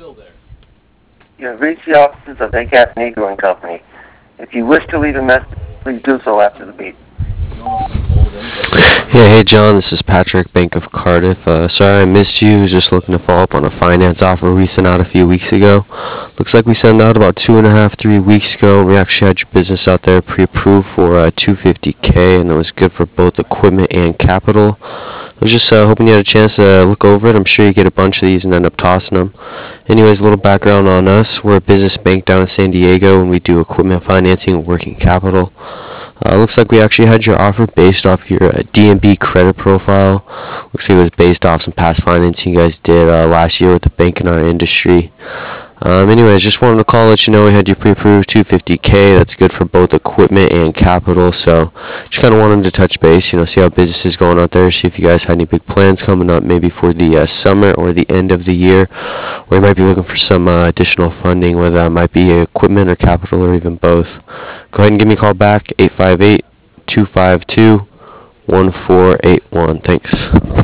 You have reached the offices of ACAT Negro and Company. If you wish to leave a message, please do so after the beep. Yeah, hey John, this is Patrick, Bank of Cardiff. Sorry I missed you. Just looking to follow up on a finance offer we sent out a few weeks ago. Looks like we sent out about 2.5, 3 weeks ago. We actually had your business out there pre-approved for 250K, and it was good for both equipment and capital. I was just hoping you had a chance to look over it. I'm sure you get a bunch of these and end up tossing them. Anyways, a little background on us. We're a business bank down in San Diego, and we do equipment financing and working capital. Looks like we actually had your offer based off your DNB credit profile. Looks like it was based off some past financing you guys did last year with the bank in our industry. Anyways, just wanted to call, let you know we had you pre-approved 250K. That's good for both equipment and capital. So just kind of wanted to touch base, see how business is going out there, see if you guys had any big plans coming up, maybe for the summer or the end of the year, or you might be looking for some additional funding, whether that might be equipment or capital or even both. Go ahead and give me a call back, 858-252-1481. Thanks.